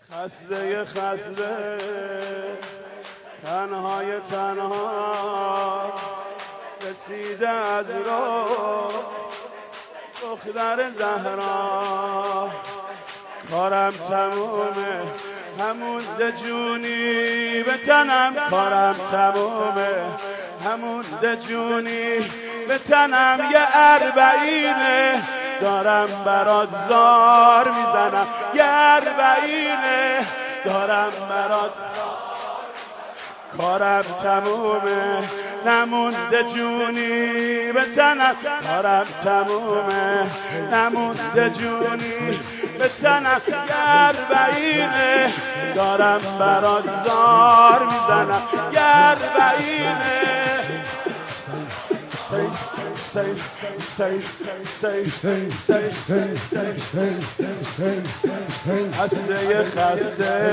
خسته تنهای تنها رسیده از راه دختر زهرا. کارم تمومه همون جونی به تنم، کارم تمومه همون جونی به تنم. یه اربعینه دارم برات زار میزنم، یه اربعینه دارم برات. کارم تمومه نمونده جونی به تنم، کارم تمومه نمونده جونی به تنم. یه اربعینه دارم برات زار میزنم، یه اربعینه. خسته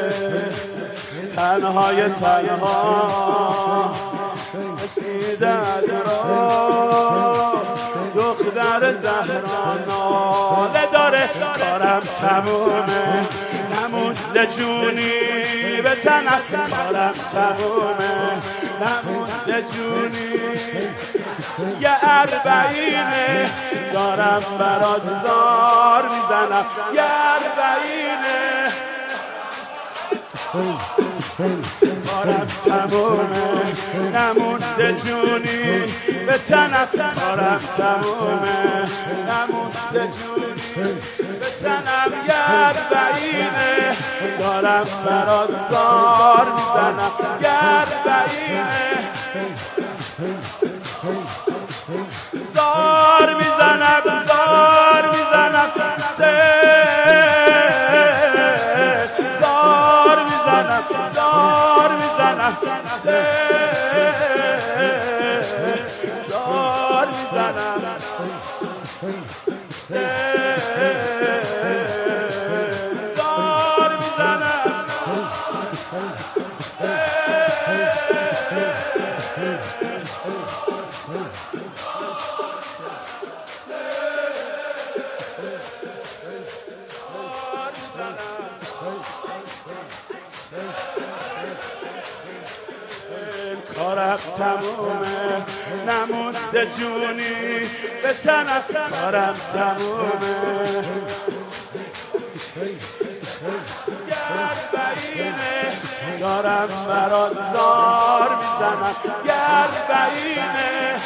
تنهای تنها رسیده از راه دختر زهرا. ناله داره کارم تمومه نمونده جونی به تنم، کارم تمومه نمونده جونی. یه اربعینه دارم برات زار میزنم، یه اربعینه. کارم تمومه نمونده جونی به تنم، کارم تمومه نمونده جونی به تنم. یه اربعینه دارم برات زار میزنم، یه اربعینه. زار میزنم زار میزنم زار میزنم زار میزنم زار میزنم. کارم تمومه نمونده جونی به تنم، کارم تمومه. یه اربعینه دارم برات زار میزنم، یه اربعینه.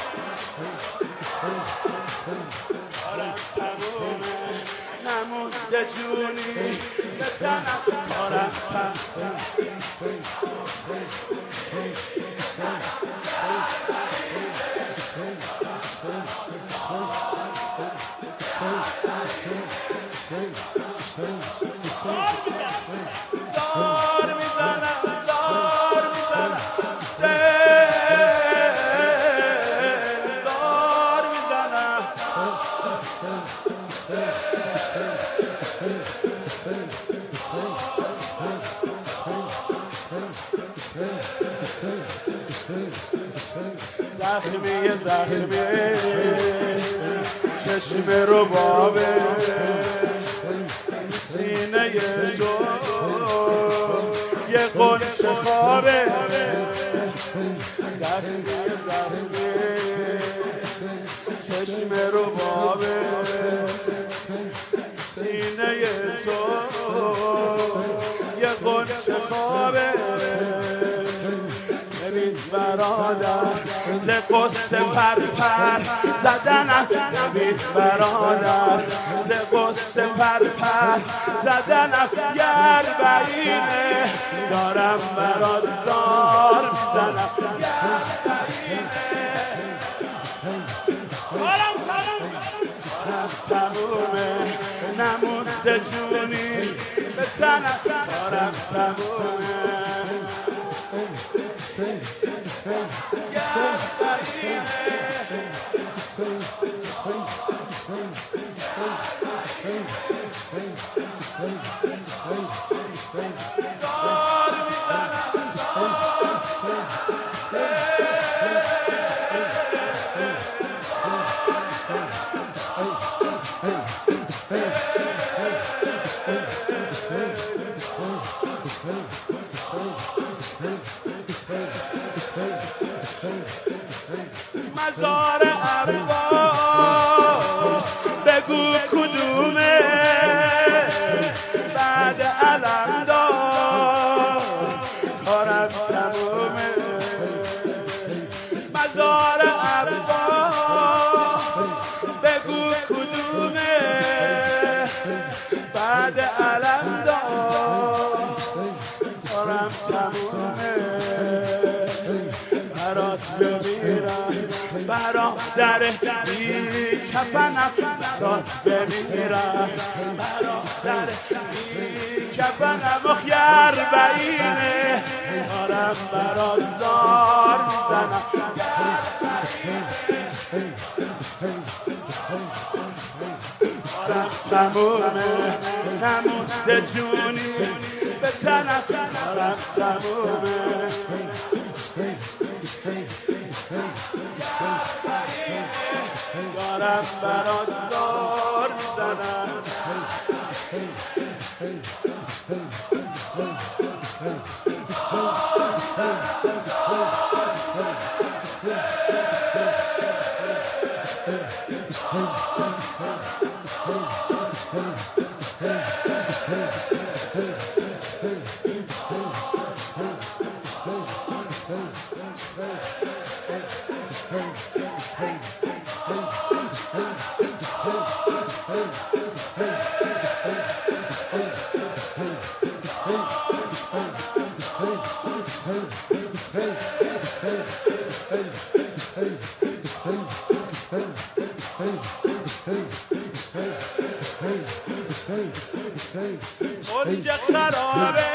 کارم تمومه نمونده جونی به تنم، کارم تمومه. زار میزنم زار میزنم زار میزنم. زخمی زخمی چشم رو بابه سینه تو یه قنچ خوابه. زخمی زخمی چشم رو بابه سینه تو یه قنچ خوابه. ببین برادر ز قصه پرپر زدنم، ببین برادر ز قصه پرپر زدنم. یه اربعینه دارم برات زار میزنم، یه اربعینه. کارم تمومه نمونده جونی به تنم، کارم تمومه. مزار عباس بگو کدومه بعد علم دار کارم تمومه مزار عباس بگو کدومه بعد علم دار کارم تمومه برات بمیرم برادر بی کفنم برات بمیرم برادر بی کفنم اخیر بعینه دارم برات زار میزنم کارم تمومه نمونده جونی به تنم کارم تمومه دارم برات زار میزنم اونجا خرابه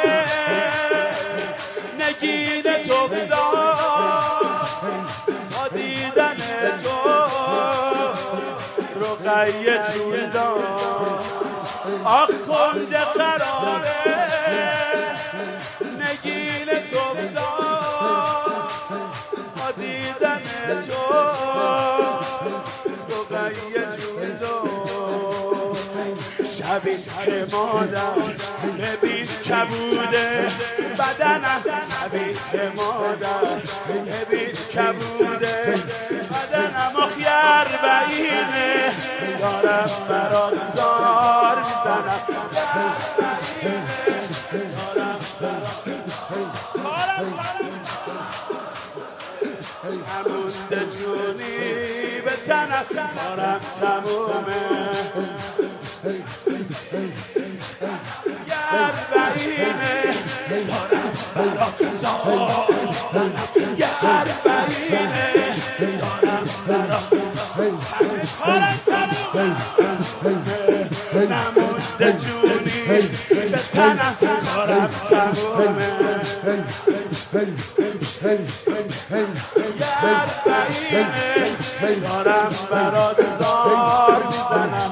نگین تو افتاد با دیدن تو رقیه جون داد آخ کنج خرابه نگین تو افتاد با دیدن تو رقیه جون داد شبی که مادر ببین کبوده بدنم شبی که مادر ببین کبوده بدنم اخیر بعینه دارم برات زار میزنم دارم همونده جونی به تنم کارم تمومه گر بعینه دارم برات زار میزنم گر بعینه دارم برات کارم تمومه نمونده جونی به تنم کارم تمومه گر بعینه دارم برات زار میزنم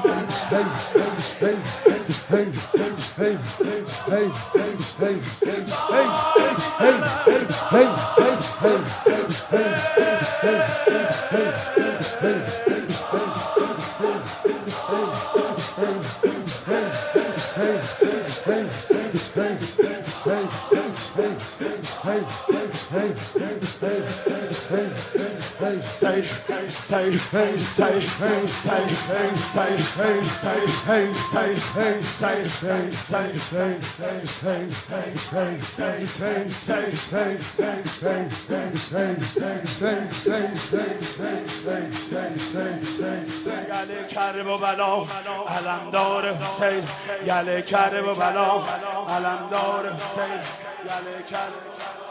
یله کرب و بلا علمدار حسین یله کرب و بلا علمدار حسین یله کرب